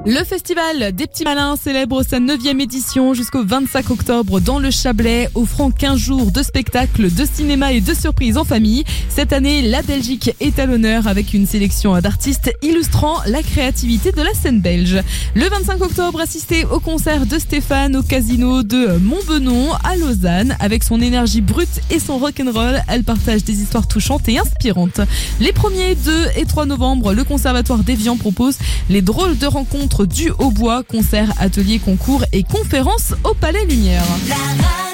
Le festival des Petits Malins célèbre sa 9e édition jusqu'au 25 octobre dans le Chablais, offrant 15 jours de spectacles, de cinéma et de surprises en famille. Cette année, la Belgique est à l'honneur avec une sélection d'artistes illustrant la créativité de la scène belge. Le 25 octobre, assistez au concert de Stéphane au casino de Montbenon à Lausanne. Avec son énergie brute et son rock'n'roll, elle partage des histoires touchantes et inspirantes. Les 1er, 2 et 3 novembre, le Conservatoire d'Évian propose les drôles de rencontres du Hautbois, concerts, ateliers, concours et conférences au Palais Lumière.